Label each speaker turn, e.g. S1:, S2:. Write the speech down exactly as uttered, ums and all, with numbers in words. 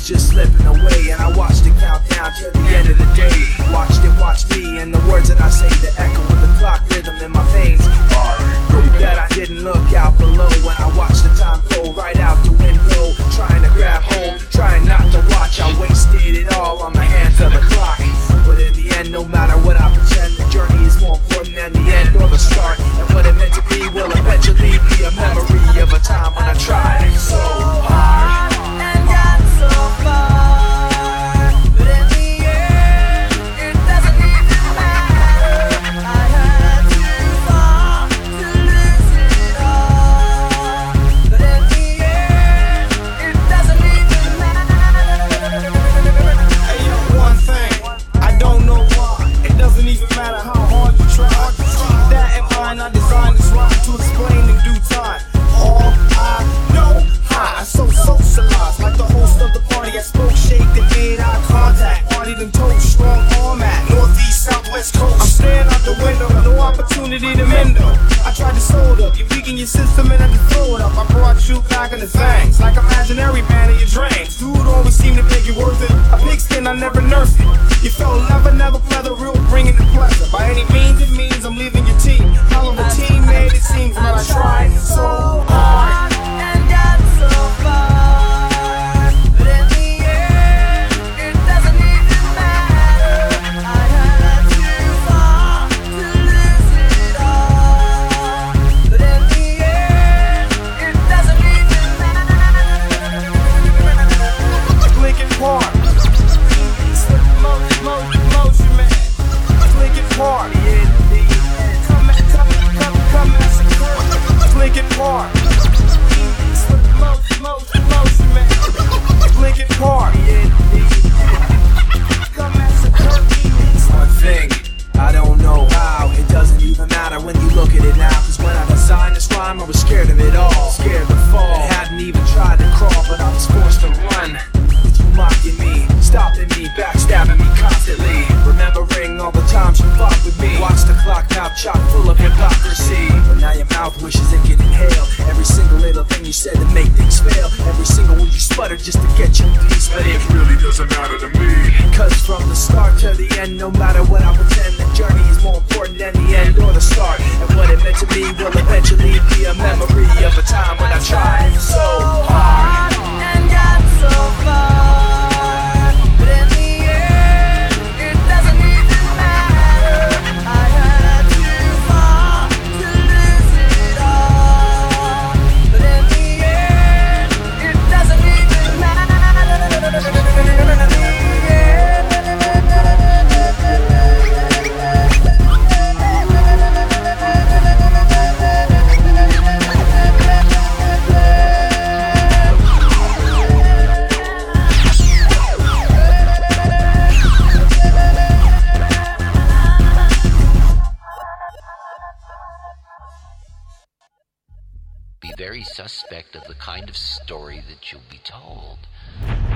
S1: just slipping away, and I watched it count down till the end of the day. Watched it watch me, and the words that I say, the echo of the clock rhythm in my veins. Proof that I didn't look out below when I watched the time go right out the window. Trying to grab hold, trying not to watch. I wasted it all on the hands of the clock. But in the end, no matter what I pretend, the journey is more important than the end or the start. And what it meant to be will eventually be a memory of a time when I tried so hard
S2: and got so far. But in the end, it doesn't even matter. I had to fall to lose it all. But in the end, it doesn't even matter.
S3: Hey yo, one thing, I don't know why. It doesn't even matter how hard you try. Keep that in mind, I designed this rhyme to explain in due time. All I know, hi, I so socialized like the host of the party. I spoke, shaked, and made eye contact. Party then told strong arm at northeast, southwest coast. I'm staring out the window, no opportunity to mend up. I tried to sold up, you weaken your system and I just throw it up. I brought you back in the things, like imaginary man in your dreams. Dude always seemed to make it worth it. A pigskin, I never nursed it. You felt never, never pleather, real bringing the pleasure. By any means it means I'm leaving your team. Hell of a teammate it seems, but I tried so hard
S2: and got so far. But in the end, it doesn't even matter. I had to fall to lose it all. But in the end, it doesn't even matter.
S3: Linkin Park, motion, motion, motion, man. Linkin Park, come at, come, come, come at, Linkin Park, motion, motion, motion, man. Linkin Park, come at,
S1: one thing, I don't know how. It doesn't even matter when you look at it now. Cause when I designed this rhyme, I was scared of it all. Scared to fall, and hadn't even tried to crawl, but I was forced to run. With you mocking me, stopping me, backstabbing me constantly. Remembering all the times you fought with me. Watch the clock now chock full of hypocrisy. But now your mouth wishes it could inhale every single little thing you said to make things fail. Every single word you sputter just to get your piece. But it really doesn't matter to me. Cause from the start to the end, no matter what I pretend, the journey is more important than the end or the start. And what it meant to be will eventually be a memory of a time when I tried so hard
S2: and got so far. But in the end, it doesn't even matter. I had to fall to lose it all. But in the end, it doesn't even matter.
S4: Be very suspect of the kind of story that you'll be told.